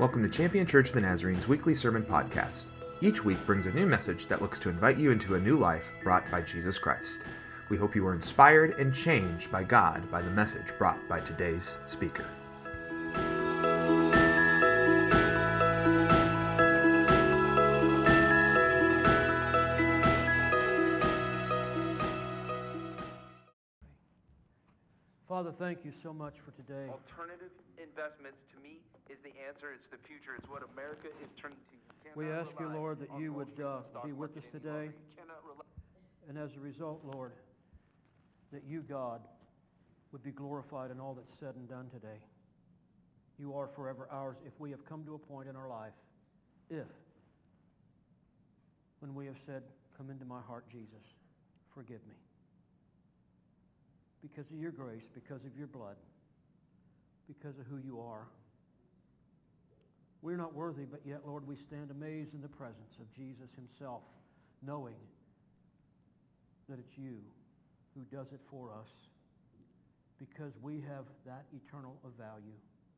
Welcome to Champion Church of the Nazarene's weekly sermon podcast. Each week brings a new message that looks to invite you into a new life brought by Jesus Christ. We hope you are inspired and changed by God by the message brought by today's speaker. Father, thank you so much for today. Alternative investments, to me, is the answer. It's the future. It's what America is turning to. We ask you, Lord, that you would be with us today. And as a result, Lord, that you, God, would be glorified in all that's said and done today. You are forever ours if we have come to a point in our life, when we have said, come into my heart, Jesus, forgive me. Because of your grace, because of your blood, because of who you are. We're not worthy, but yet, Lord, we stand amazed in the presence of Jesus himself, knowing that it's you who does it for us, because we have that eternal of value.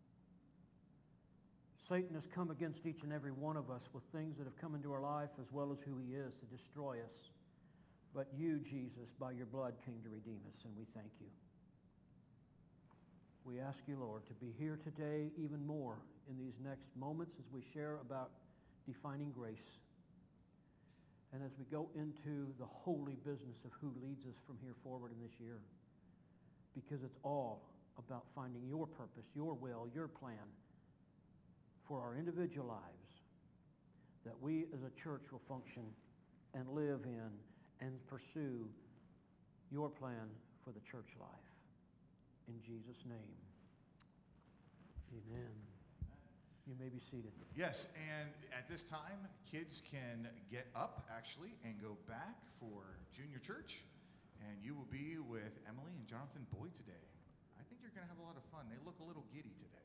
Satan has come against each and every one of us with things that have come into our life, as well as who he is, to destroy us. But you, Jesus, by your blood came to redeem us, and we thank you. We ask you, Lord, to be here today even more in these next moments as we share about defining grace. And as we go into the holy business of who leads us from here forward in this year. Because it's all about finding your purpose, your will, your plan for our individual lives, that we as a church will function and live in and pursue your plan for the church life. In Jesus' name, amen. You may be seated. Yes, and at this time, kids can get up, actually, and go back for junior church, and you will be with Emily and Jonathan Boyd today. I think you're going to have a lot of fun. They look a little giddy today.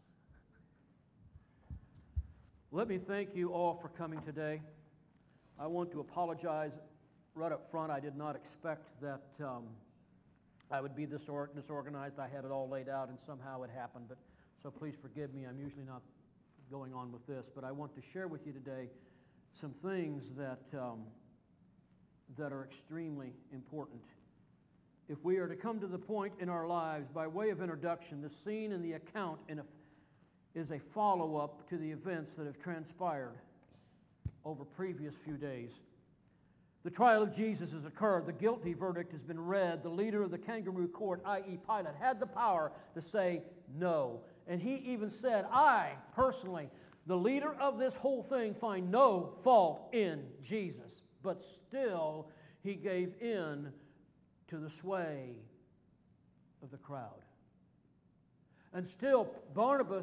Let me thank you all for coming today. I want to apologize right up front. I did not expect that I would be this disorganized. I had it all laid out, and somehow it happened. But so please forgive me. I'm usually not going on with this, but I want to share with you today some things that that are extremely important. If we are to come to the point in our lives, by way of introduction, the scene and the account is a follow-up to the events that have transpired over previous few days. The trial of Jesus has occurred. The guilty verdict has been read. The leader of the kangaroo court, i.e. Pilate, had the power to say no. And he even said, I, personally, the leader of this whole thing, find no fault in Jesus. But still, he gave in to the sway of the crowd. And still, Barabbas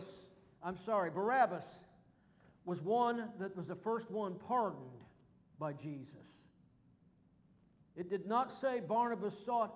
was one that was the first one pardoned by Jesus. It did not say Barabbas sought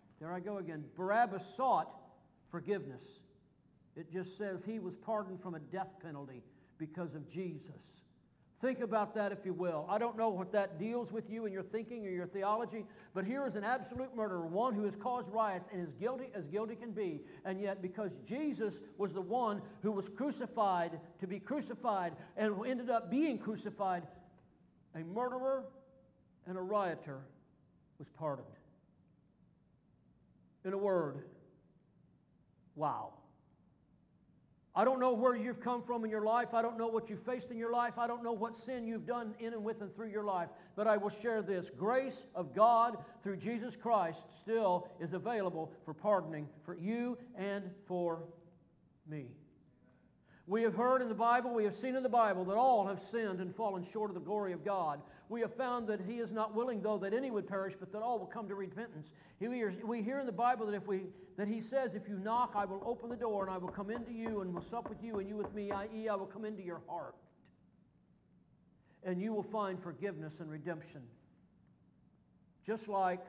forgiveness. It just says he was pardoned from a death penalty because of Jesus. Think about that, if you will. I don't know what that deals with you in your thinking or your theology, but here is an absolute murderer, one who has caused riots and is guilty as guilty can be. And yet, because Jesus was the one who was crucified to be crucified and who ended up being crucified, a murderer and a rioter was pardoned. In a word, wow. I don't know where you've come from in your life. I don't know what you've faced in your life. I don't know what sin you've done in and with and through your life. But I will share this. Grace of God through Jesus Christ still is available for pardoning for you and for me. We have heard in the Bible, we have seen in the Bible that all have sinned and fallen short of the glory of God. We have found that he is not willing, though, that any would perish, but that all will come to repentance. We hear in the Bible that he says, if you knock, I will open the door and I will come into you and will sup with you and you with me, i.e. I will come into your heart. And you will find forgiveness and redemption. Just like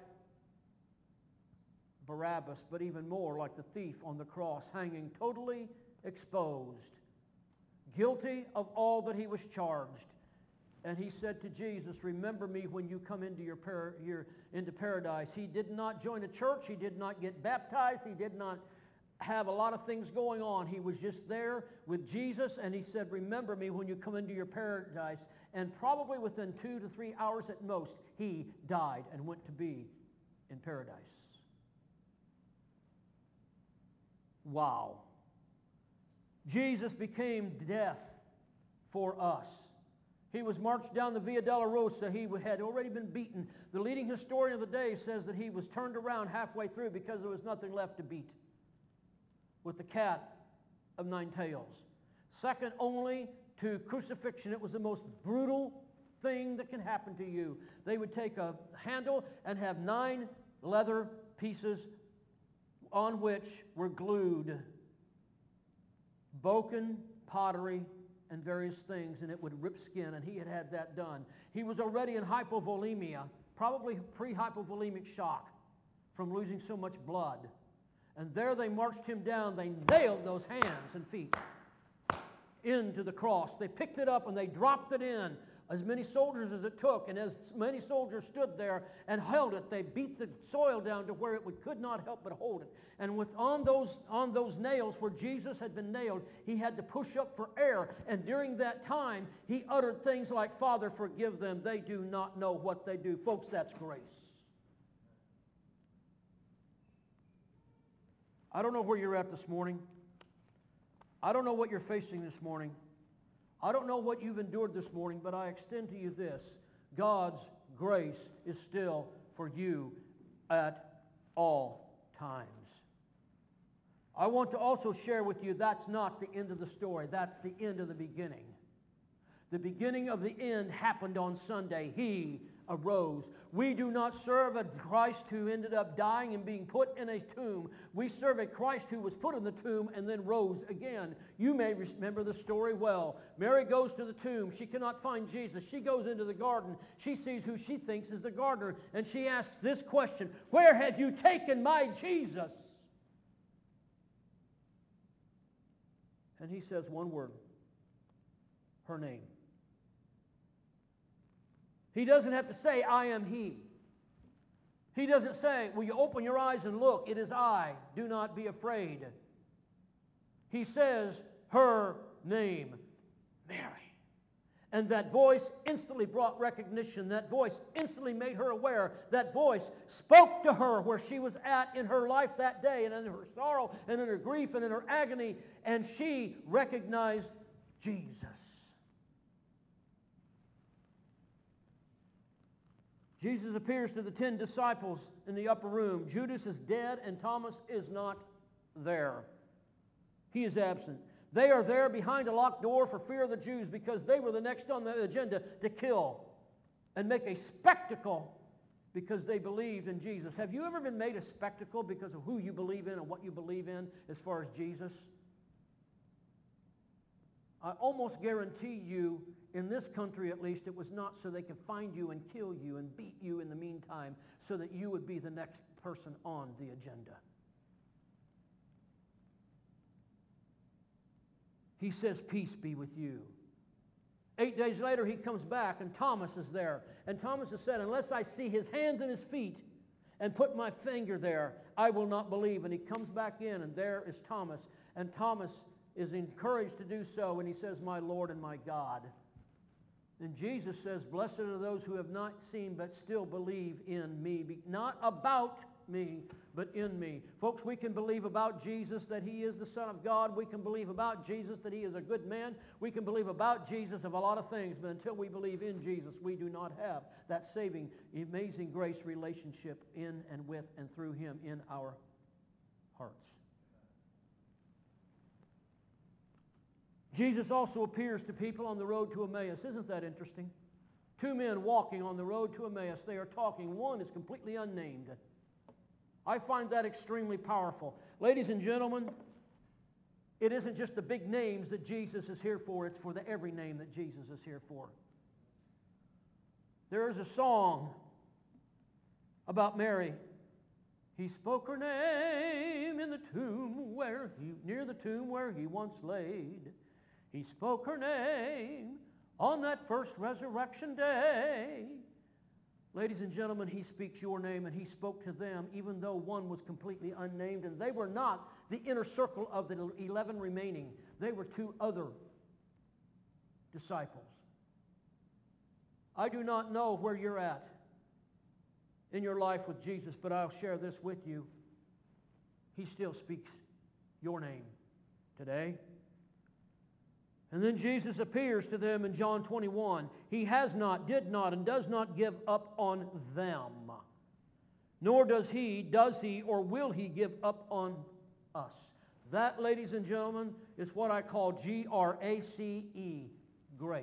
Barabbas, but even more like the thief on the cross, hanging totally exposed, guilty of all that he was charged. And he said to Jesus, remember me when you come into into paradise. He did not join a church. He did not get baptized. He did not have a lot of things going on. He was just there with Jesus, and he said, remember me when you come into your paradise. And probably within 2 to 3 hours at most, he died and went to be in paradise. Wow. Jesus became death for us. He was marched down the Via Dolorosa. He had already been beaten. The leading historian of the day says that he was turned around halfway through because there was nothing left to beat with the cat of 9 tails. Second only to crucifixion. It was the most brutal thing that can happen to you. They would take a handle and have 9 leather pieces on which were glued broken pottery and various things, and it would rip skin, and he had had that done. He was already in hypovolemia, probably pre-hypovolemic shock from losing so much blood. And there they marched him down. They nailed those hands and feet into the cross. They picked it up and they dropped it in, as many soldiers as it took. And as many soldiers stood there and held it, they beat the soil down to where it could not help but hold it. And on those nails where Jesus had been nailed, he had to push up for air. And during that time, he uttered things like, Father, forgive them. They do not know what they do. Folks, that's grace. I don't know where you're at this morning. I don't know what you're facing this morning. I don't know what you've endured this morning, but I extend to you this. God's grace is still for you at all times. I want to also share with you that's not the end of the story. That's the end of the beginning. The beginning of the end happened on Sunday. He arose. We do not serve a Christ who ended up dying and being put in a tomb. We serve a Christ who was put in the tomb and then rose again. You may remember the story well. Mary goes to the tomb. She cannot find Jesus. She goes into the garden. She sees who she thinks is the gardener, and she asks this question, where have you taken my Jesus? And he says one word, her name. He doesn't have to say, I am he. He doesn't say, will you open your eyes and look? It is I. Do not be afraid. He says, her name, Mary. And that voice instantly brought recognition. That voice instantly made her aware. That voice spoke to her where she was at in her life that day, and in her sorrow, and in her grief, and in her agony. And she recognized Jesus. Jesus appears to the 10 disciples in the upper room. Judas is dead and Thomas is not there. He is absent. They are there behind a locked door for fear of the Jews because they were the next on the agenda to kill and make a spectacle because they believed in Jesus. Have you ever been made a spectacle because of who you believe in and what you believe in as far as Jesus? I almost guarantee you, in this country at least, it was not so they could find you and kill you and beat you in the meantime so that you would be the next person on the agenda. He says, peace be with you. 8 days later, he comes back, and Thomas is there. And Thomas has said, unless I see his hands and his feet and put my finger there, I will not believe. And he comes back in, and there is Thomas. And Thomas is encouraged to do so, and he says, my Lord and my God. And Jesus says, blessed are those who have not seen but still believe in me. Not about me, but in me. Folks, we can believe about Jesus that he is the Son of God. We can believe about Jesus that he is a good man. We can believe about Jesus of a lot of things, but until we believe in Jesus, we do not have that saving, amazing grace relationship in and with and through him in our hearts. Jesus also appears to people on the road to Emmaus. Isn't that interesting? 2 men walking on the road to Emmaus. They are talking. One is completely unnamed. I find that extremely powerful. Ladies and gentlemen, it isn't just the big names that Jesus is here for. It's for the every name that Jesus is here for. There is a song about Mary. He spoke her name in the tomb near the tomb where he once laid. He spoke her name on that first resurrection day. Ladies and gentlemen, he speaks your name, and he spoke to them even though one was completely unnamed, and they were not the inner circle of the 11 remaining. They were 2 other disciples. I do not know where you're at in your life with Jesus, but I'll share this with you. He still speaks your name today. And then Jesus appears to them in John 21. He has not, did not, and does not give up on them. Nor does he, or will he give up on us. That, ladies and gentlemen, is what I call G-R-A-C-E, grace.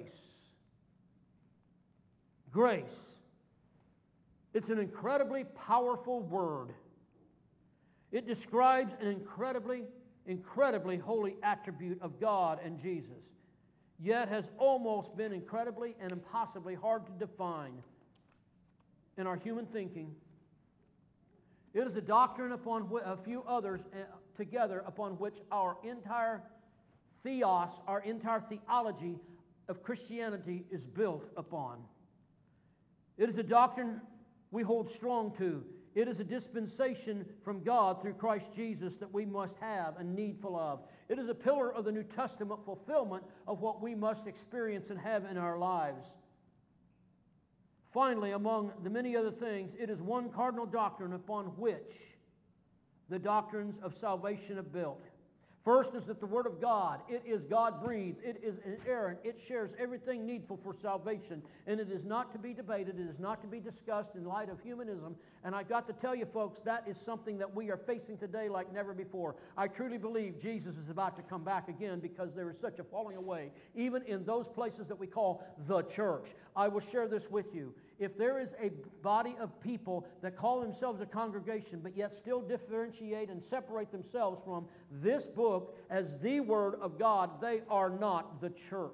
Grace. It's an incredibly powerful word. It describes an incredibly holy attribute of God and Jesus, yet has almost been incredibly and impossibly hard to define in our human thinking. It is a doctrine upon which a few others together upon which our entire theos, our entire theology of Christianity is built upon. It is a doctrine we hold strong to. It is a dispensation from God through Christ Jesus that we must have and needful of. It is a pillar of the New Testament fulfillment of what we must experience and have in our lives. Finally, among the many other things, it is one cardinal doctrine upon which the doctrines of salvation are built. First is that the Word of God, it is God-breathed, it is inerrant, it shares everything needful for salvation, and it is not to be debated, it is not to be discussed in light of humanism. And I've got to tell you folks, that is something that we are facing today like never before. I truly believe Jesus is about to come back again because there is such a falling away, even in those places that we call the church. I will share this with you. If there is a body of people that call themselves a congregation but yet still differentiate and separate themselves from this book as the Word of God, they are not the church.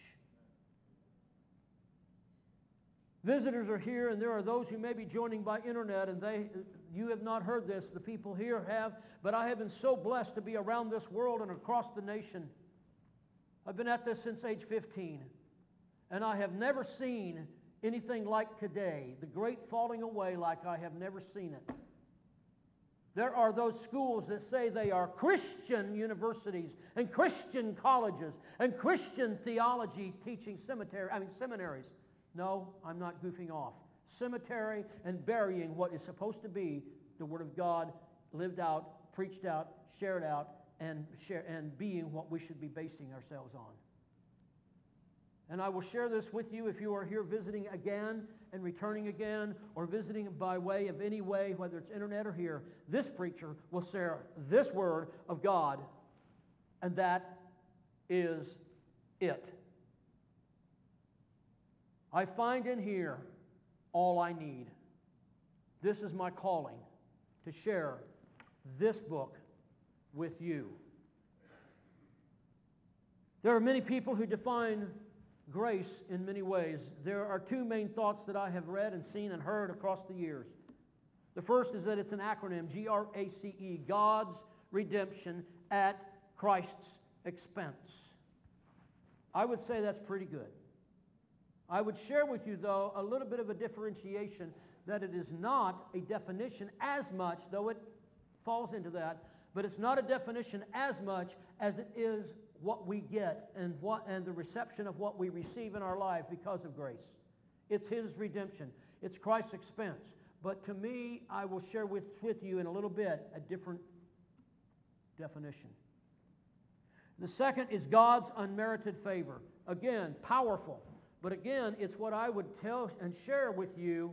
Visitors are here, and there are those who may be joining by internet, and you have not heard this. The people here have, but I have been so blessed to be around this world and across the nation. I've been at this since age 15, and I have never seen anything like today, the great falling away like I have never seen it. There are those schools that say they are Christian universities and Christian colleges and Christian theology teaching seminaries. No, I'm not goofing off. Cemetery and burying what is supposed to be the Word of God lived out, preached out, shared out, and being what we should be basing ourselves on. And I will share this with you if you are here visiting again and returning again, or visiting by way of any way, whether it's internet or here. This preacher will share this Word of God, and that is it. I find in here all I need. This is my calling, to share this book with you. There are many people who define grace in many ways. There are 2 main thoughts that I have read and seen and heard across the years. The first is that it's an acronym, G-R-A-C-E, God's redemption at Christ's expense. I would say that's pretty good. I would share with you, though, a little bit of a differentiation, that it is not a definition as much, though it falls into that, but it's not a definition as much as it is what we get and the reception of what we receive in our life because of grace. It's His redemption. It's Christ's expense. But to me, I will share with you in a little bit a different definition. The second is God's unmerited favor. Again, powerful. But again, it's what I would tell and share with you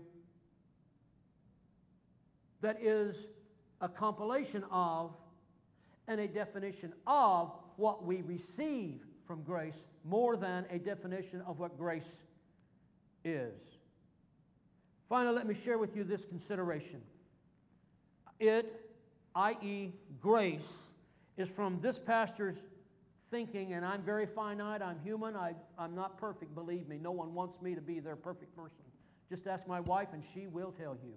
that is a compilation of and a definition of what we receive from grace more than a definition of what grace is. Finally, let me share with you this consideration. It, i.e. grace, is from this pastor's thinking, and I'm very finite, I'm human, I'm not perfect, believe me. No one wants me to be their perfect person. Just ask my wife and she will tell you.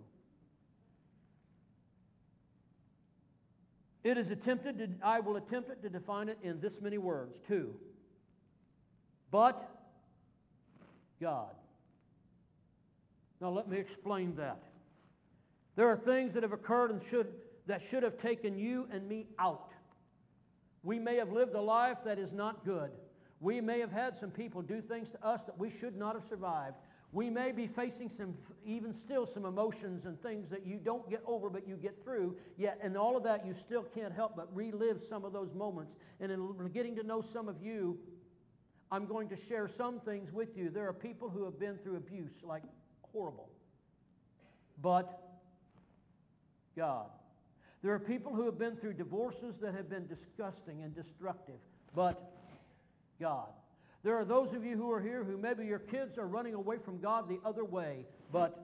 I will attempt it to define it in this many words. 2. But God. Now let me explain that. There are things that have occurred and that should have taken you and me out. We may have lived a life that is not good. We may have had some people do things to us that we should not have survived. We may be facing even still some emotions and things that you don't get over but you get through, yet in all of that you still can't help but relive some of those moments. And in getting to know some of you, I'm going to share some things with you. There are people who have been through abuse, like horrible. But God. There are people who have been through divorces that have been disgusting and destructive. But God. There are those of you who are here who maybe your kids are running away from God the other way, but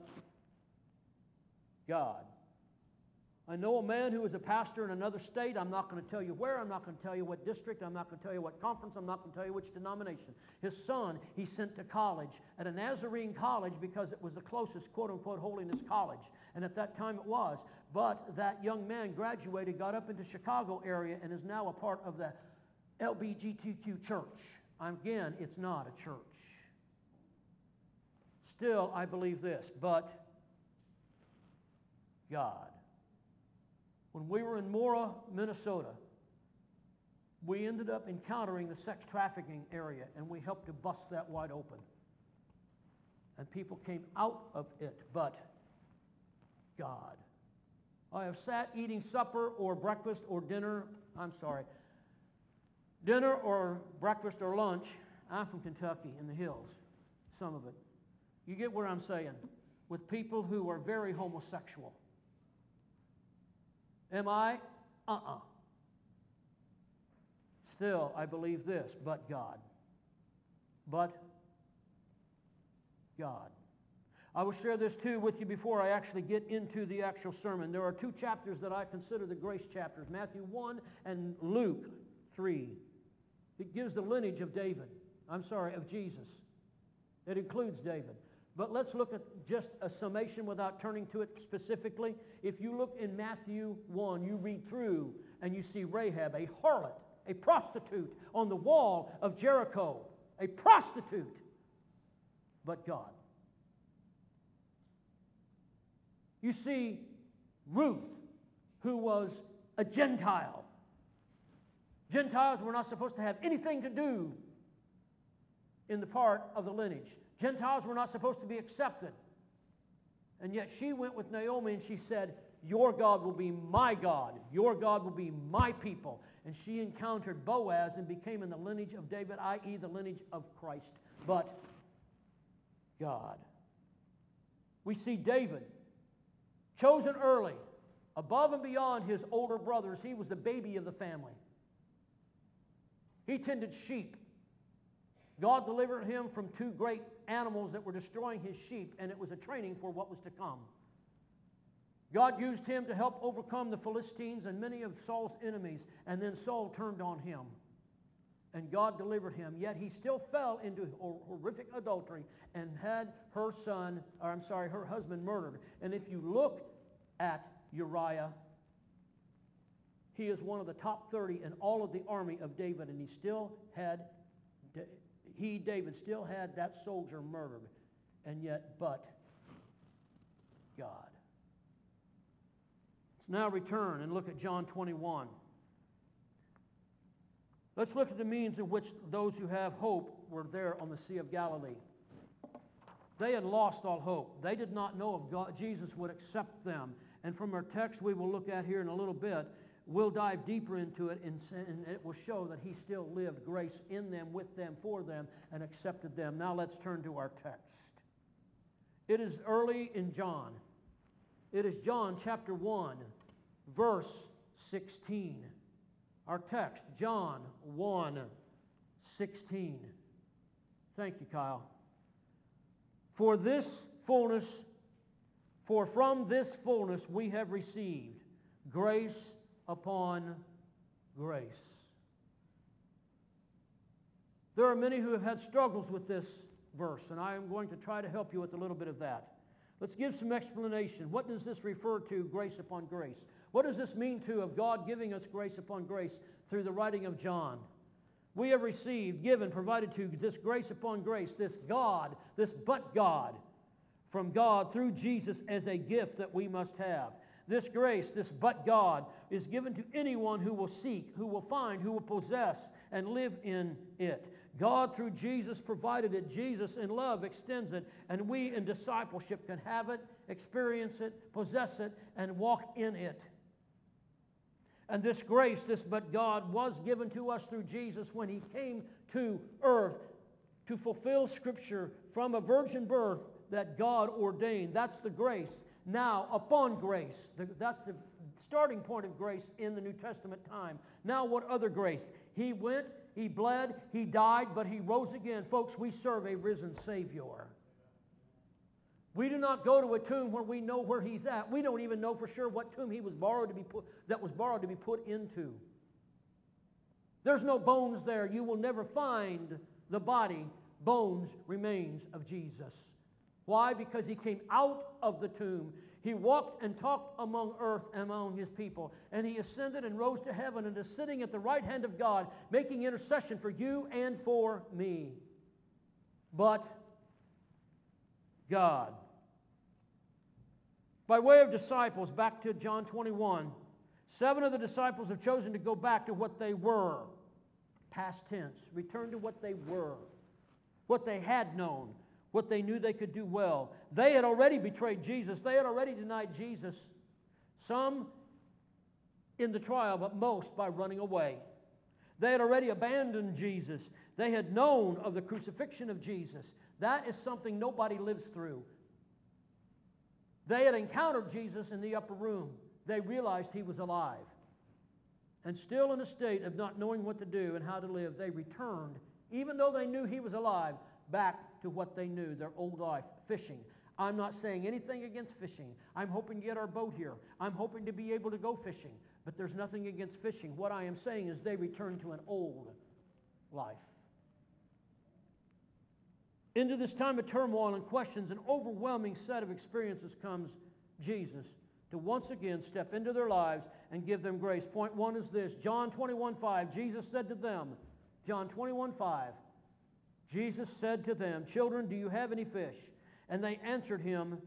God. I know a man who is a pastor in another state. I'm not going to tell you where. I'm not going to tell you what district. I'm not going to tell you what conference. I'm not going to tell you which denomination. His son, he sent to college, at a Nazarene college, because it was the closest, quote-unquote, holiness college. And at that time it was. But that young man graduated, got up into Chicago area, and is now a part of the LBGTQ church. Again, it's not a church. Still, I believe this, but God. When we were in Mora, Minnesota, we ended up encountering the sex trafficking area, and we helped to bust that wide open. And people came out of it, but God. I have sat eating supper or breakfast or dinner, dinner or breakfast or lunch. I'm from Kentucky in the hills, some of it. You get what I'm saying? With people who are very homosexual. Am I? Still, I believe this, but God. But God. I will share this too with you before I actually get into the actual sermon. There are two chapters that I consider the grace chapters, Matthew 1 and Luke 3. It gives the lineage of of Jesus. It includes David. But let's look at just a summation without turning to it specifically. If you look in Matthew 1, you read through and you see Rahab, a harlot, a prostitute on the wall of Jericho, a prostitute, but God. You see Ruth, who was a Gentile. Gentiles were not supposed to have anything to do in the part of the lineage. Gentiles were not supposed to be accepted. And yet she went with Naomi and she said, your God will be my God. Your God will be my people. And she encountered Boaz and became in the lineage of David, i.e. the lineage of Christ. But God. We see David, chosen early, above and beyond his older brothers. He was the baby of the family. He tended sheep. God delivered him from two great animals that were destroying his sheep, and it was a training for what was to come. God used him to help overcome the Philistines and many of Saul's enemies, and then Saul turned on him. And God delivered him, yet he still fell into horrific adultery and had her husband murdered. And if you look at Uriah, he is one of the top 30 in all of the army of David, and David still had that soldier murdered. And yet, but God. Let's now return and look at John 21. Let's look at the means in which those who have hope were there on the Sea of Galilee. They had lost all hope. They did not know if God, Jesus would accept them. And from our text we will look at here in a little bit, we'll dive deeper into it, and it will show that he still lived grace in them, with them, for them, and accepted them. Now let's turn to our text. It is early in John. It is John chapter 1, verse 16. Our text, John 1, 16. Thank you, Kyle. For from this fullness we have received grace upon grace. There are many who have had struggles with this verse, and I am going to try to help you with a little bit of that. Let's give some explanation. What does this refer to, grace upon grace? What does this mean of God giving us grace upon grace through the writing of John? We have received, given, provided to this grace upon grace, this God, this but God. from God through Jesus as a gift that we must have. This grace, this but God, is given to anyone who will seek, who will find, who will possess, and live in it. God, through Jesus, provided it. Jesus, in love, extends it. And we, in discipleship, can have it, experience it, possess it, and walk in it. And this grace, this but God, was given to us through Jesus when He came to earth to fulfill Scripture from a virgin birth that God ordained. That's the grace. Now, upon grace, that's the starting point of grace in the New Testament time. Now, what other grace? He went, He bled, He died, but He rose again. Folks, we serve a risen Savior. We do not go to a tomb where we know where He's at. We don't even know for sure what tomb He was borrowed to be put into. There's no bones there. You will never find the body, bones, remains of Jesus. Why? Because He came out of the tomb. He walked and talked among earth and among His people. And He ascended and rose to heaven and is sitting at the right hand of God, making intercession for you and for me. But God. By way of disciples, back to John 21, 7 of the disciples have chosen to go back to what they were. Past tense. Return to what they were. What they had known. What they knew they could do well. They had already betrayed Jesus. They had already denied Jesus. Some in the trial, but most by running away. They had already abandoned Jesus. They had known of the crucifixion of Jesus. That is something nobody lives through. They had encountered Jesus in the upper room. They realized He was alive. And still in a state of not knowing what to do and how to live, they returned, even though they knew He was alive, back to what they knew, their old life, fishing. I'm not saying anything against fishing. I'm hoping to get our boat here. I'm hoping to be able to go fishing. But there's nothing against fishing. What I am saying is they returned to an old life. Into this time of turmoil and questions, an overwhelming set of experiences comes Jesus to once again step into their lives and give them grace. Point one is this. John 21:5, Jesus said to them, John 21:5, Jesus said to them, children, do you have any fish? And they answered Him,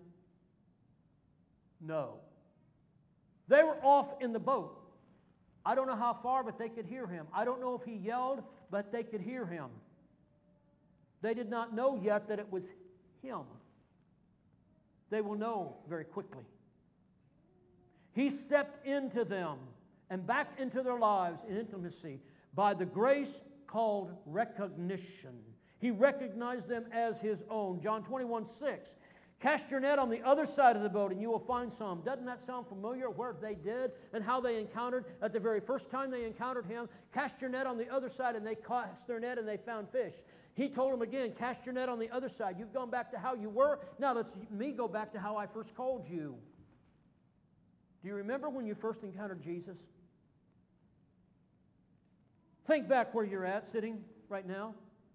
no. They were off in the boat. I don't know how far, but they could hear Him. I don't know if He yelled, but they could hear Him. They did not know yet that it was Him. They will know very quickly. He stepped into them and back into their lives in intimacy by the grace called recognition. He recognized them as His own. John 21:6. Cast your net on the other side of the boat and you will find some. Doesn't that sound familiar where they did and how they encountered at the very first time they encountered Him? Cast your net on the other side, and they cast their net and they found fish. He told them again, cast your net on the other side. You've gone back to how you were. Now let me go back to how I first called you. Do you remember when you first encountered Jesus? Think back where you're at, sitting right now.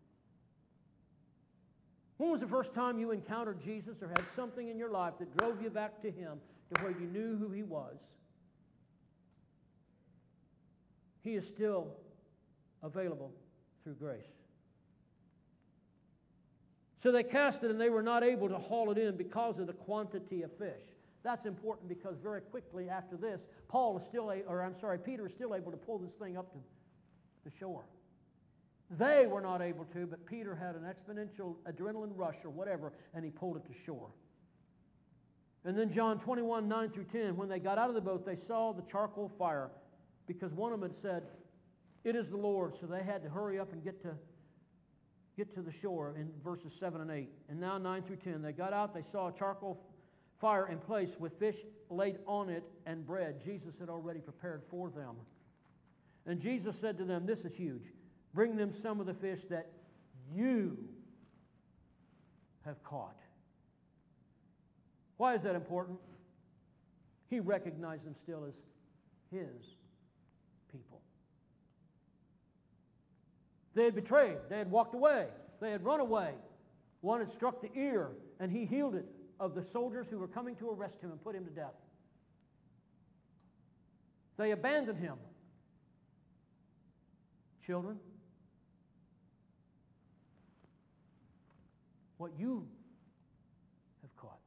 When was the first time you encountered Jesus or had something in your life that drove you back to Him, to where you knew who He was? He is still available through grace. So they cast it and they were not able to haul it in because of the quantity of fish. That's important because very quickly after this, Peter is still able to pull this thing up to the shore. They were not able to, but Peter had an exponential adrenaline rush or whatever, and he pulled it to shore. And then John 21:9-10, when they got out of the boat, they saw the charcoal fire because one of them had said, it is the Lord, so they had to hurry up and get to the shore in verses 7 and 8. And now 9-10, they got out, they saw a charcoal fire in place with fish laid on it and bread. Jesus had already prepared for them. And Jesus said to them, this is huge. Bring them some of the fish that you have caught. Why is that important? He recognized them still as His people. They had betrayed. They had walked away. They had run away. One had struck the ear, and He healed it, of the soldiers who were coming to arrest Him and put Him to death. They abandoned Him. Children, what you have caught,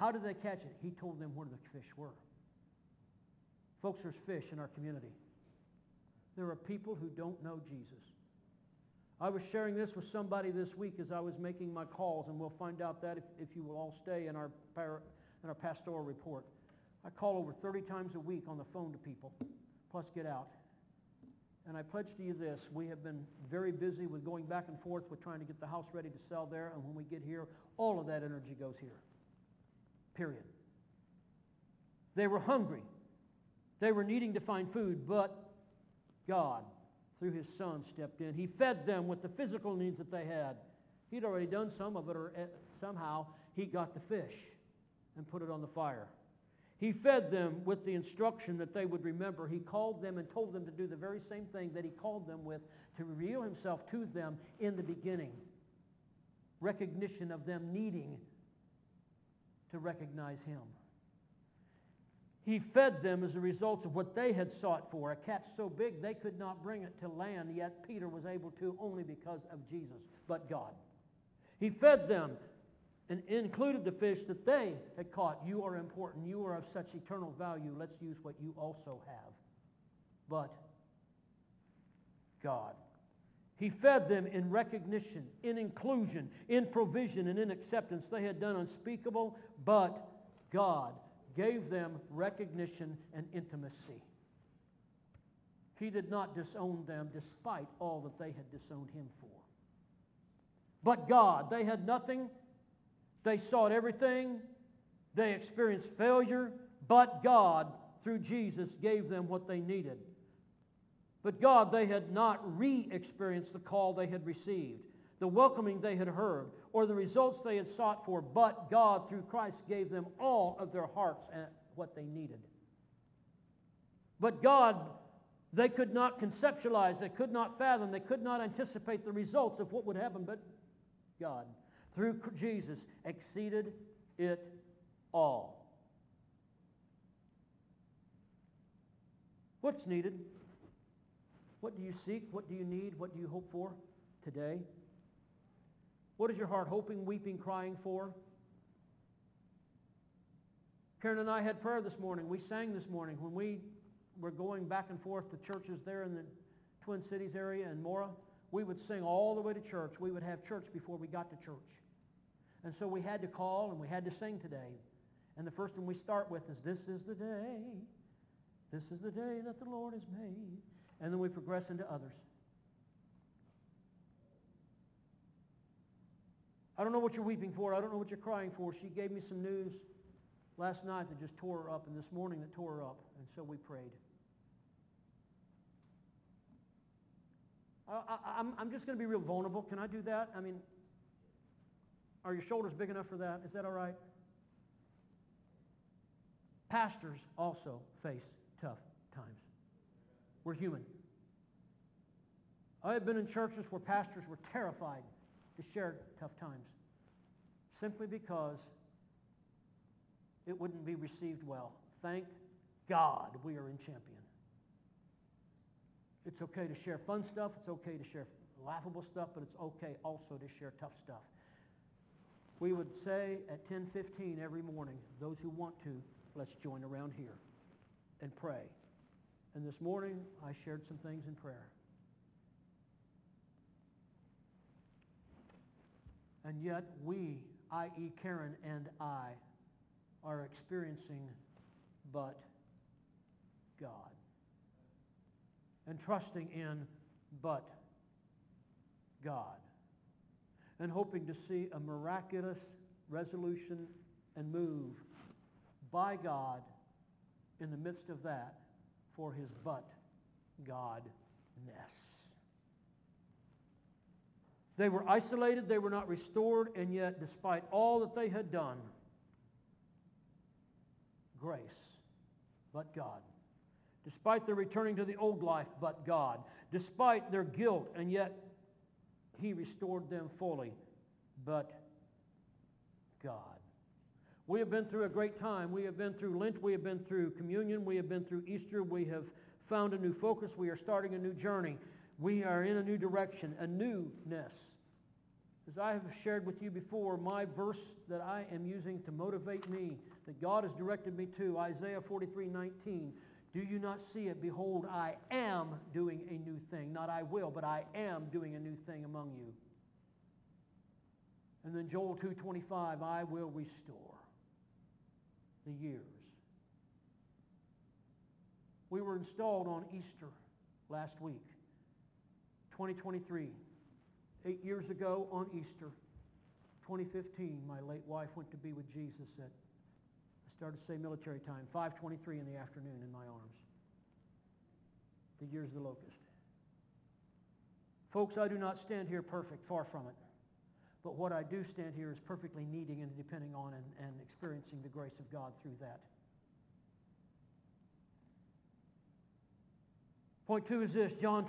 How did they catch it? He told them where the fish were. Folks, there's fish in our community. There are people who don't know Jesus. I was sharing this with somebody this week as I was making my calls, and we'll find out that if you will all stay in our pastoral report. I call over 30 times a week on the phone to people, plus get out. And I pledge to you this, we have been very busy with going back and forth with trying to get the house ready to sell there, and when we get here, all of that energy goes here. Period. They were hungry. They were needing to find food, but God, through His Son, stepped in. He fed them with the physical needs that they had. He'd already done some of it, or somehow He got the fish and put it on the fire. He fed them with the instruction that they would remember. He called them and told them to do the very same thing that He called them with, to reveal Himself to them in the beginning. Recognition of them needing to recognize Him. He fed them as a result of what they had sought for, a catch so big they could not bring it to land, yet Peter was able to only because of Jesus, but God. He fed them and included the fish that they had caught. You are important. You are of such eternal value. Let's use what you also have. But God. He fed them in recognition, in inclusion, in provision, and in acceptance. They had done unspeakable, but God gave them recognition and intimacy. He did not disown them despite all that they had disowned Him for. But God, they had nothing. They sought everything. They experienced failure. But God, through Jesus, gave them what they needed. But God, they had not re-experienced the call they had received, the welcoming they had heard, or the results they had sought for. But God, through Christ, gave them all of their hearts and what they needed. But God, they could not conceptualize, they could not fathom, they could not anticipate the results of what would happen. But God, through Jesus, exceeded it all. What's needed? What do you seek? What do you need? What do you hope for today? What is your heart hoping, weeping, crying for? Karen and I had prayer this morning. We sang this morning when we were going back and forth to churches there in the Twin Cities area and Mora. We would sing all the way to church. We would have church before we got to church. And so we had to call and we had to sing today. And the first one we start with is, this is the day that the Lord has made. And then we progress into others. I don't know what you're weeping for. I don't know what you're crying for. She gave me some news last night that just tore her up, and this morning that tore her up. And so we prayed. I'm just going to be real vulnerable. Can I do that? I mean, are your shoulders big enough for that? Is that all right? Pastors also face tough times. We're human. I have been in churches where pastors were terrified to share tough times simply because it wouldn't be received well. Thank God we are in Champion. It's okay to share fun stuff. It's okay to share laughable stuff, but it's okay also to share tough stuff. We would say at 10:15 every morning, those who want to, let's join around here and pray. And this morning, I shared some things in prayer. And yet we, i.e. Karen and I, are experiencing but God. And trusting in but God. And hoping to see a miraculous resolution and move by God in the midst of that for His but God-ness. They were isolated, they were not restored, and yet despite all that they had done, grace, but God. Despite their returning to the old life, but God. Despite their guilt, and yet He restored them fully, but God. We have been through a great time. We have been through Lent. We have been through communion. We have been through Easter. We have found a new focus. We are starting a new journey. We are in a new direction, a newness. As I have shared with you before, my verse that I am using to motivate me, that God has directed me to, Isaiah 43:19. Do you not see it? Behold, I am doing a new thing. Not I will, but I am doing a new thing among you. And then Joel 2:25, I will restore the years. We were installed on Easter last week, 2023. 8 years ago on Easter, 2015, my late wife went to be with Jesus at, I started to say military time, 5:23 in the afternoon in my arms. The years of the locust. Folks, I do not stand here perfect, far from it. But what I do stand here is perfectly needing and depending on and experiencing the grace of God through that. Point 2 is this, John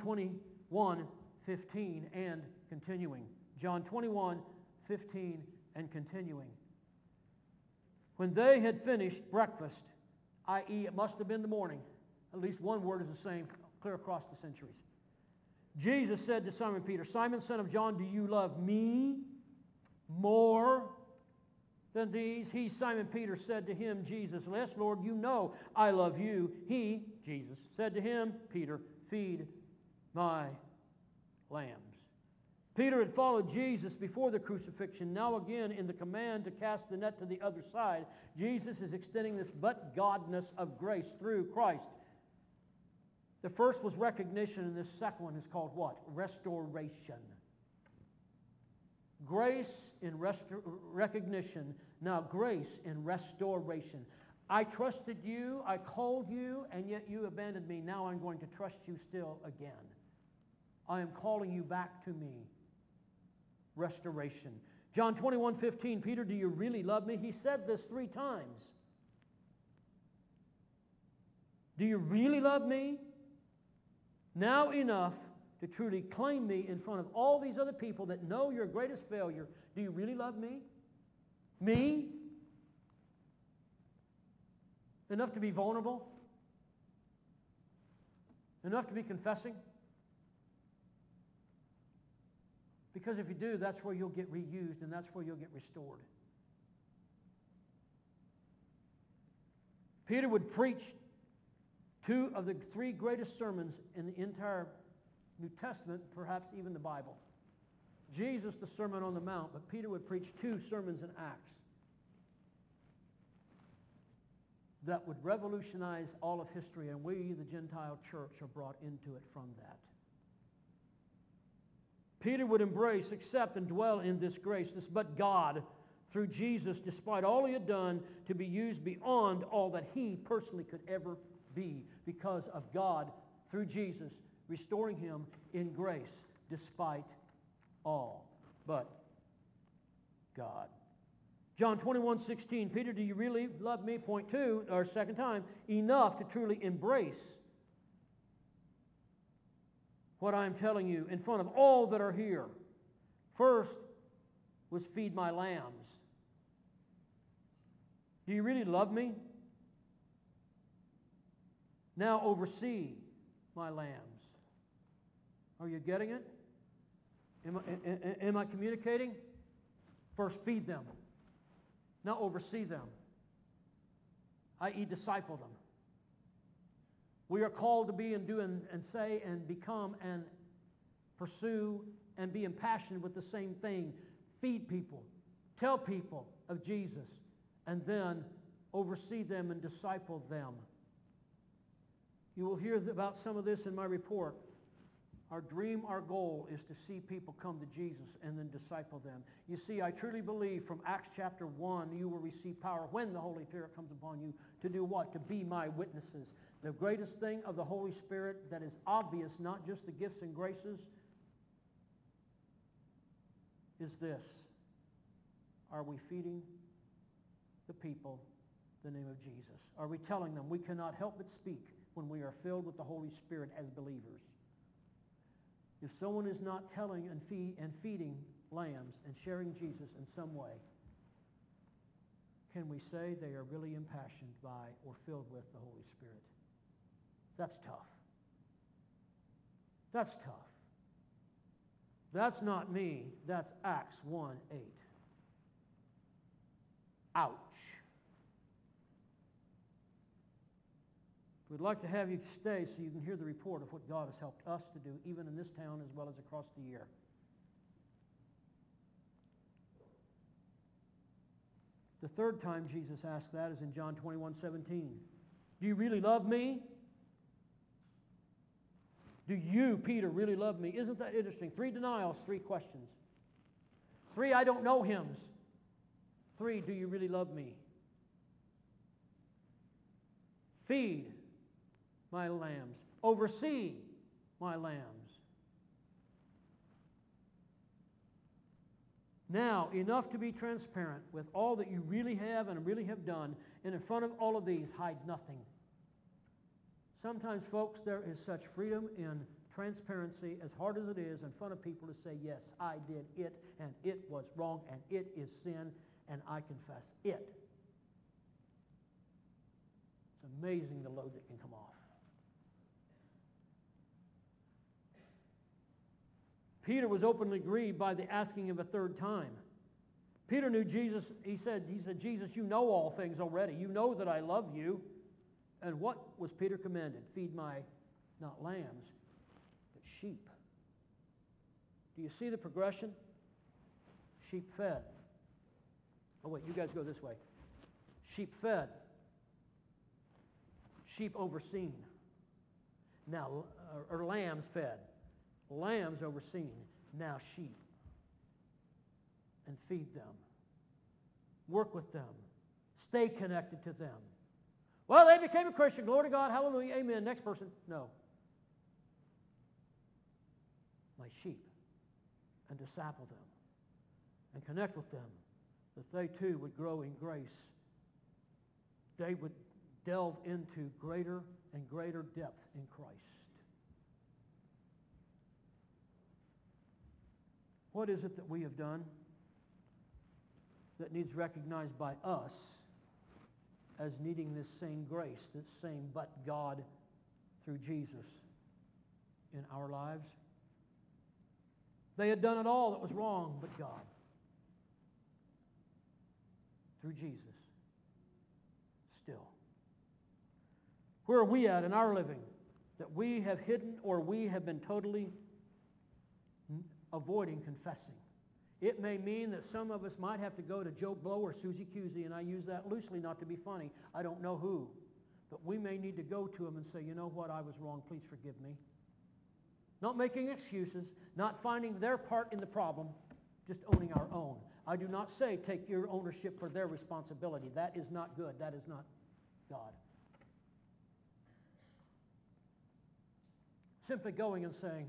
21:15 and continuing. John 21:15 and continuing. When they had finished breakfast, i.e. it must have been the morning, at least one word is the same clear across the centuries. Jesus said to Simon Peter, Simon, son of John, do you love me more than these? He, Simon Peter, said to him, Jesus, yes, Lord, you know I love you. He, Jesus, said to him, Peter, feed my lambs. Peter had followed Jesus before the crucifixion. Now again, in the command to cast the net to the other side, Jesus is extending this but Godness of grace through Christ. The first was recognition, and this second one is called what? Restoration. Grace in recognition. Now grace in restoration. I trusted you, I called you, and yet you abandoned me. Now I'm going to trust you still again. I am calling you back to me. Restoration. John 21:15, Peter, do you really love me? He said this 3 times. Do you really love me? Now enough to truly claim me in front of all these other people that know your greatest failure. Do you really love me? Me? Enough to be vulnerable? Enough to be confessing? Because if you do, that's where you'll get reused and that's where you'll get restored. Peter would preach 2 of the 3 greatest sermons in the entire New Testament, perhaps even the Bible. Jesus, the Sermon on the Mount, but Peter would preach 2 sermons in Acts that would revolutionize all of history, and we, the Gentile church, are brought into it from that. Peter would embrace, accept, and dwell in this grace, this but God, through Jesus, despite all he had done, to be used beyond all that he personally could ever be, because of God, through Jesus, restoring him in grace, despite all but God. John 21:16, Peter, do you really love me? Point 2, or second time, enough to truly embrace what I'm telling you in front of all that are here. First was feed my lambs. Do you really love me? Now oversee my lambs. Are you getting it? Am I communicating? First feed them. Now oversee them, i.e. disciple them. We are called to be and do and say and become and pursue and be impassioned with the same thing. Feed people. Tell people of Jesus. And then oversee them and disciple them. You will hear about some of this in my report. Our dream, our goal is to see people come to Jesus and then disciple them. You see, I truly believe from Acts chapter 1, you will receive power when the Holy Spirit comes upon you to do what? To be my witnesses. The greatest thing of the Holy Spirit that is obvious, not just the gifts and graces, is this. Are we feeding the people the name of Jesus? Are we telling them we cannot help but speak when we are filled with the Holy Spirit as believers? If someone is not telling and feeding lambs and sharing Jesus in some way, can we say they are really impassioned by or filled with the Holy Spirit? That's tough. That's tough. That's not me. That's Acts 1:8. Ouch. We'd like to have you stay so you can hear the report of what God has helped us to do, even in this town as well as across the year. The third time Jesus asked that is in John 21:17. Do you really love me? Do you, Peter, really love me? Isn't that interesting? 3 denials, 3 questions. 3 I don't know hymns. 3, do you really love me? Feed my lambs. Oversee my lambs. Now, enough to be transparent with all that you really have and really have done, and in front of all of these, hide nothing. Sometimes, folks, there is such freedom in transparency, as hard as it is, in front of people to say, yes, I did it, and it was wrong, and it is sin, and I confess it. It's amazing the load that can come off. Peter was openly grieved by the asking of a third time. Peter knew Jesus. He said, Jesus, you know all things already. You know that I love you. And what was Peter commanded? Feed my, not lambs, but sheep. Do you see the progression? Sheep fed. Oh wait, you guys go this way. Sheep fed. Sheep overseen. Now, or lambs fed. Lambs overseen, now sheep. And feed them. Work with them. Stay connected to them. Well, they became a Christian. Glory to God. Hallelujah. Amen. Next person. No. My sheep. And disciple them. And connect with them. That they too would grow in grace. They would delve into greater and greater depth in Christ. What is it that we have done that needs recognized by us as needing this same grace, this same but God through Jesus in our lives? They had done it all that was wrong but God through Jesus. Still. Where are we at in our living that we have hidden or we have been totally avoiding confessing? It may mean that some of us might have to go to Joe Blow or Susie Cusey, and I use that loosely not to be funny. I don't know who. But we may need to go to them and say, you know what, I was wrong, please forgive me. Not making excuses, not finding their part in the problem, just owning our own. I do not say take your ownership for their responsibility. That is not good. That is not God. Simply going and saying,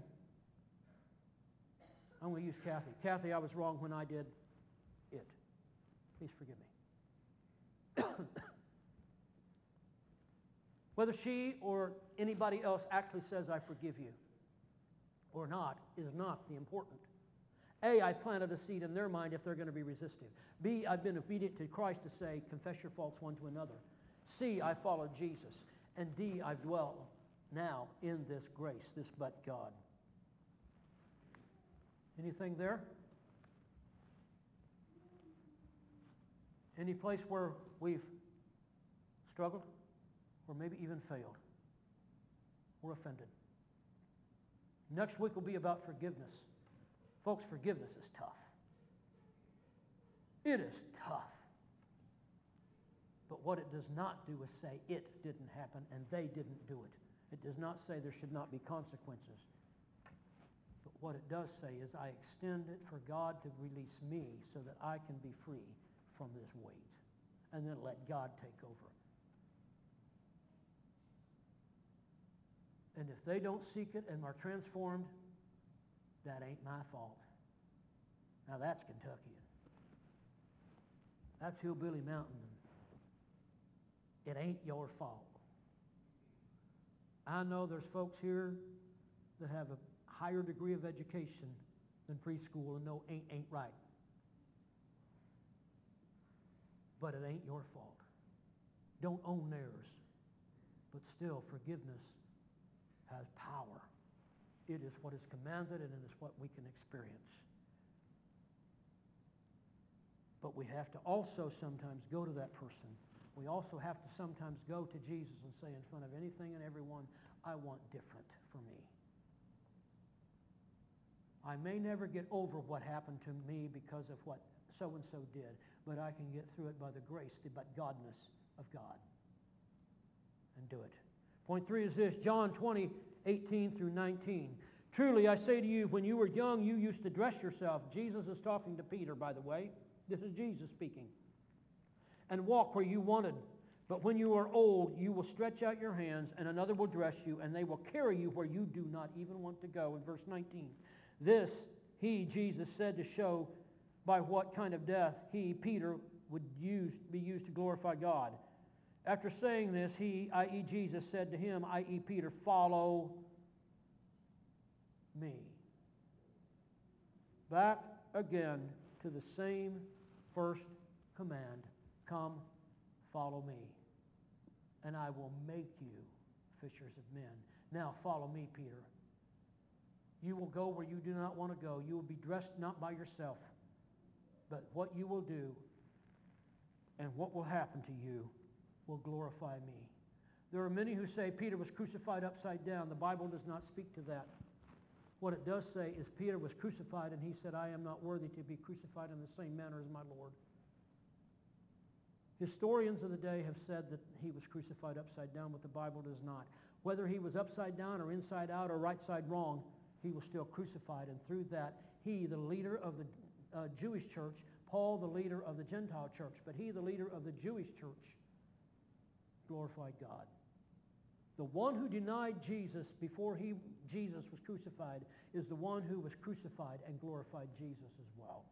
I'm going to use Kathy. Kathy, I was wrong when I did it. Please forgive me. Whether she or anybody else actually says, I forgive you, or not, is not the important. A, I planted a seed in their mind if they're going to be resistive. B, I've been obedient to Christ to say, confess your faults one to another. C, I followed Jesus. And D, I dwell now in this grace, this but God. Anything there? Any place where we've struggled or maybe even failed or offended? Next week will be about forgiveness. Folks, forgiveness is tough. It is tough. But what it does not do is say it didn't happen and they didn't do it. It does not say there should not be consequences. But what it does say is I extend it for God to release me so that I can be free from this weight. And then let God take over. And if they don't seek it and are transformed, that ain't my fault. Now that's Kentuckian. That's Hillbilly Mountain. It ain't your fault. I know there's folks here that have a higher degree of education than preschool and know ain't right. But it ain't your fault. Don't own theirs. But still, forgiveness has power It is what is commanded, and it is what we can experience. But we have to also sometimes go to that person. We also have to sometimes go to Jesus and say in front of anything and everyone, I want different for me. I may never get over what happened to me because of what so-and-so did, but I can get through it by the grace, the godness of God. And do it. Point 3 is this, John 20:18 through 19. Truly, I say to you, when you were young, you used to dress yourself. Jesus is talking to Peter, by the way. This is Jesus speaking. And walk where you wanted. But when you are old, you will stretch out your hands, and another will dress you, and they will carry you where you do not even want to go. In verse 19. This, he, Jesus, said to show by what kind of death he, Peter, would be used to glorify God. After saying this, he, i.e. Jesus, said to him, i.e. Peter, follow me. Back again to the same first command. Come, follow me, and I will make you fishers of men. Now follow me, Peter. You will go where you do not want to go. You will be dressed not by yourself, but what you will do and what will happen to you will glorify me. There are many who say Peter was crucified upside down. The Bible does not speak to that. What it does say is Peter was crucified and he said, I am not worthy to be crucified in the same manner as my Lord. Historians of the day have said that he was crucified upside down, but the Bible does not. Whether he was upside down or inside out or right side wrong, he was still crucified. And through that, he, the leader of the Jewish church, Paul, the leader of the Gentile church, but he, the leader of the Jewish church, glorified God. The one who denied Jesus before Jesus was crucified is the one who was crucified and glorified Jesus as well.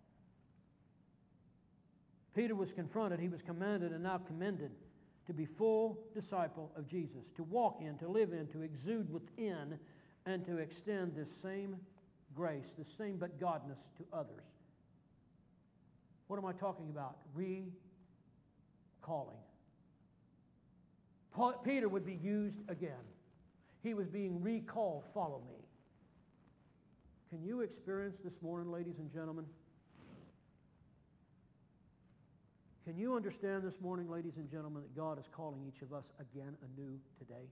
Peter was confronted, he was commanded and now commended to be full disciple of Jesus, to walk in, to live in, to exude within, and to extend this same grace, this same but godness to others. What am I talking about? Recalling. Peter would be used again. He was being recalled, follow me. Can you experience this morning, ladies and gentlemen? Can you understand this morning, ladies and gentlemen, that God is calling each of us again anew today?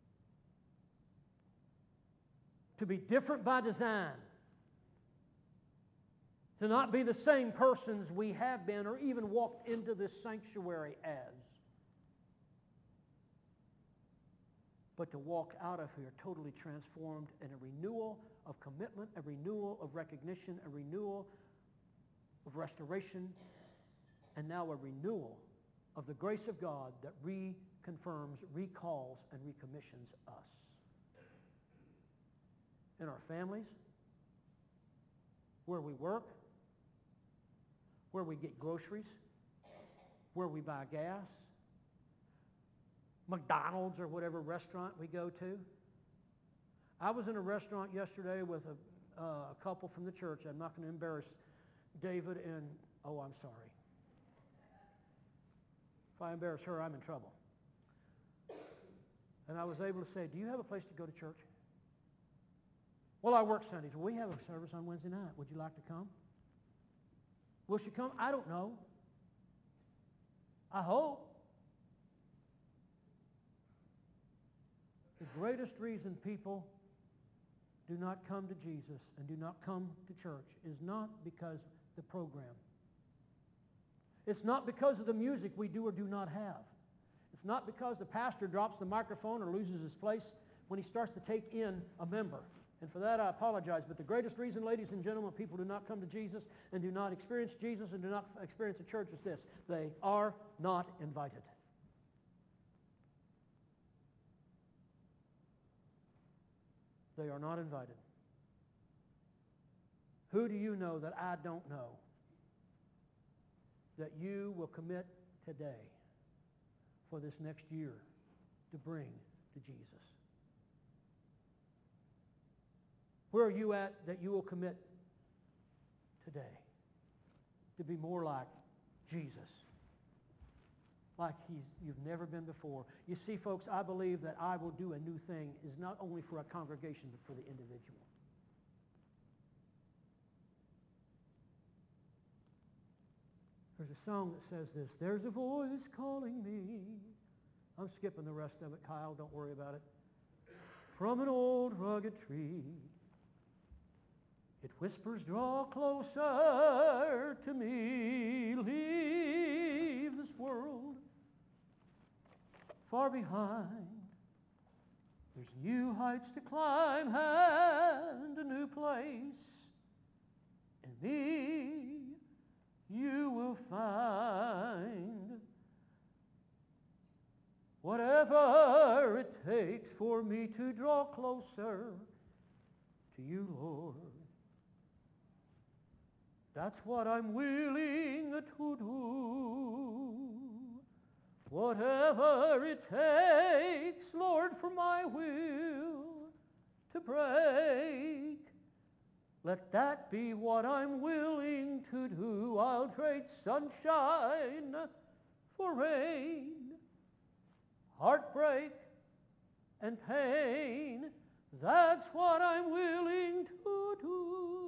To be different by design. To not be the same persons we have been or even walked into this sanctuary as. But to walk out of here totally transformed in a renewal of commitment, a renewal of recognition, a renewal of restoration, and now a renewal of the grace of God that reconfirms, recalls, and recommissions us. In our families, where we work, where we get groceries, where we buy gas, McDonald's or whatever restaurant we go to. I was in a restaurant yesterday with a couple from the church. I'm not going to embarrass David and, oh, I'm sorry. If I embarrass her, I'm in trouble. And I was able to say, do you have a place to go to church? Well, I work Sundays. Well, we have a service on Wednesday night. Would you like to come? Will she come? I don't know. I hope. The greatest reason people do not come to Jesus and do not come to church is not because the program. It's not because of the music we do or do not have. It's not because the pastor drops the microphone or loses his place when he starts to take in a member. And for that I apologize, but the greatest reason, ladies and gentlemen, people do not come to Jesus and do not experience Jesus and do not experience the church is this. They are not invited. They are not invited. Who do you know that I don't know that you will commit today for this next year to bring to Jesus? Where are you at that you will commit today to be more like Jesus? like you've never been before. You see, folks, I believe that I will do a new thing is not only for a congregation, but for the individual. There's a song that says this, there's a voice calling me. I'm skipping the rest of it, Kyle, don't worry about it. From an old rugged tree, it whispers, draw closer to me, leave this world far behind. There's new heights to climb and a new place in me you will find. Whatever it takes for me to draw closer to you, Lord, that's what I'm willing to do. Whatever it takes, Lord, for my will to break, let that be what I'm willing to do. I'll trade sunshine for rain, heartbreak and pain. That's what I'm willing to do.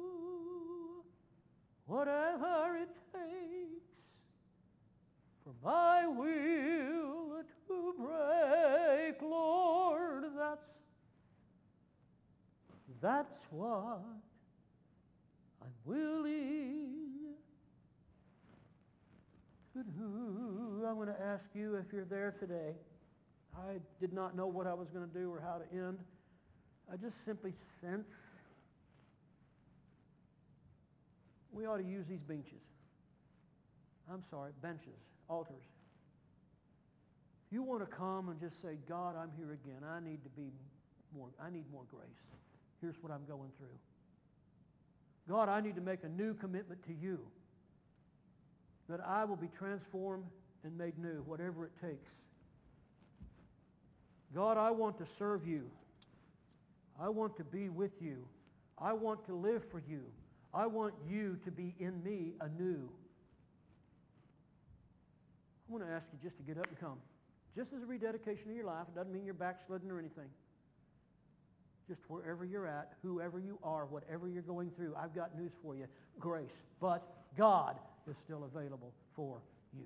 Whatever it takes for my will to break, Lord, that's what I'm willing to do. I'm going to ask you if you're there today. I did not know what I was going to do or how to end. I just simply sense we ought to use these benches. Benches, altars. If you want to come and just say, God, I'm here again. I need more grace. Here's what I'm going through. God, I need to make a new commitment to you, that I will be transformed and made new, whatever it takes. God, I want to serve you. I want to be with you. I want to live for you. I want you to be in me anew. I want to ask you just to get up and come. Just as a rededication of your life. It doesn't mean you're backsliding or anything. Just wherever you're at, whoever you are, whatever you're going through, I've got news for you. Grace. But God is still available for you.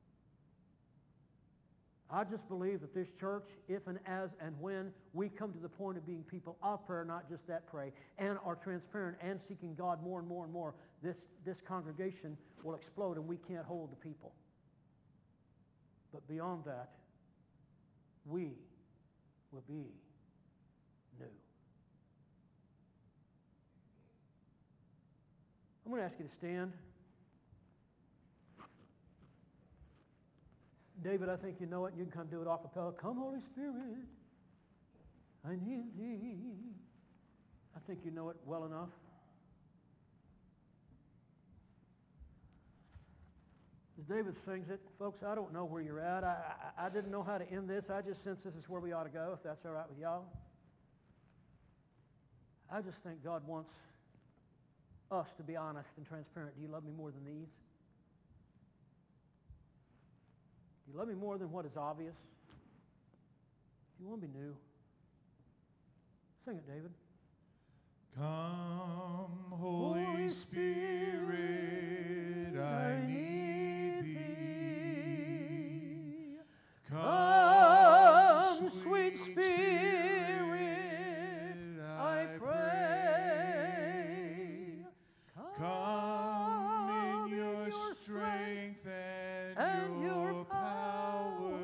I just believe that this church, if and as and when we come to the point of being people of prayer, not just that pray, and are transparent and seeking God more and more and more, this congregation will explode and we can't hold the people. But beyond that, we will be new. I'm going to ask you to stand. David, I think you know it. You can come do it a cappella. Come, Holy Spirit, I need thee. I think you know it well enough. As David sings it, folks, I don't know where you're at. I didn't know how to end this. I just sense this is where we ought to go, if that's all right with y'all. I just think God wants us to be honest and transparent. Do you love me more than these? Do you love me more than what is obvious? Do you want to be new? Sing it, David. Come, Holy Spirit, I need thee. Come, sweet Spirit, I pray. Come in your strength and your power.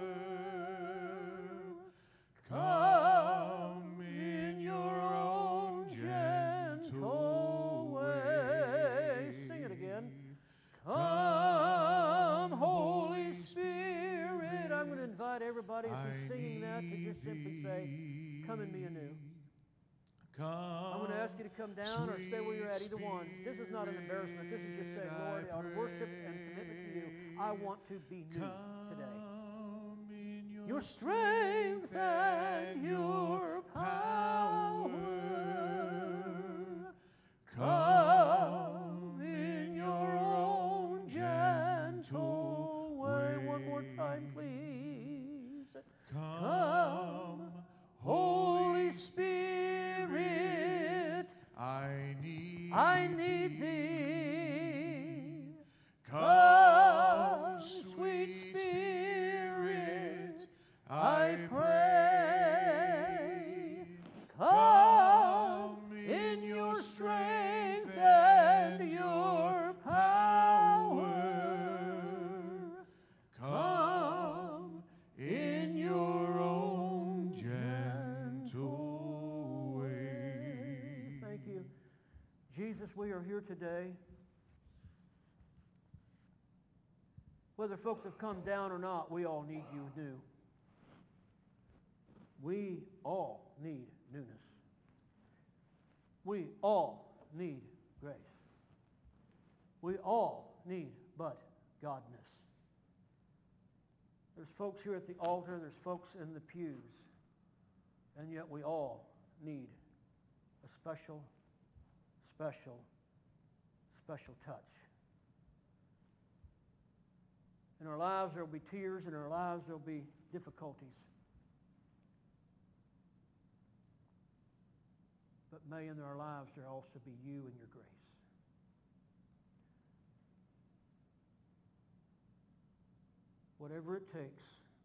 Come in your own gentle way. Sing it again. Come, Holy Spirit. I'm going to invite everybody as we're singing that to just simply say, come in me anew. I'm going to ask you to come down or stay where you're at, either one. This is not an embarrassment. This is just saying, Lord, out of worship and commitment to you, I want to be new today. Your strength and your power. Come in your own gentle way. One more time. Jesus, we are here today. Whether folks have come down or not, we all need you new. We all need newness. We all need grace. We all need but Godness. There's folks here at the altar, there's folks in the pews, and yet we all need a special, special, special touch. In our lives there will be tears, in our lives there will be difficulties. But may in our lives there also be you and your grace. Whatever it takes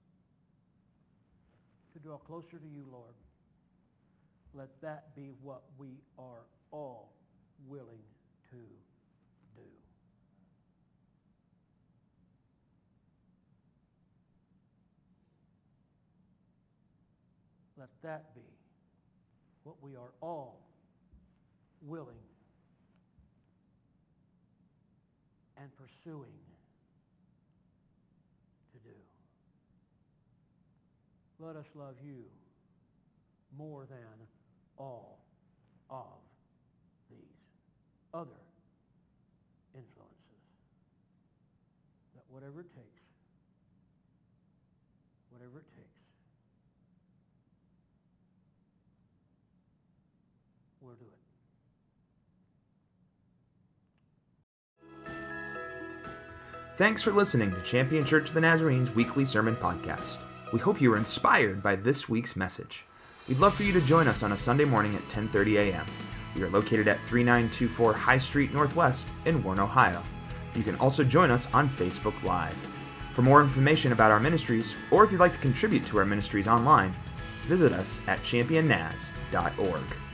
to draw closer to you, Lord, let that be what we are all willing to do. Let that be what we are all willing and pursuing to do. Let us love you more than all of these other influences. That whatever it takes, we'll do it. Thanks for listening to Champion Church of the Nazarene's weekly sermon podcast. We hope you were inspired by this week's message. We'd love for you to join us on a Sunday morning at 10:30 a.m. We are located at 3924 High Street Northwest in Warren, Ohio. You can also join us on Facebook Live. For more information about our ministries, or if you'd like to contribute to our ministries online, visit us at championnaz.org.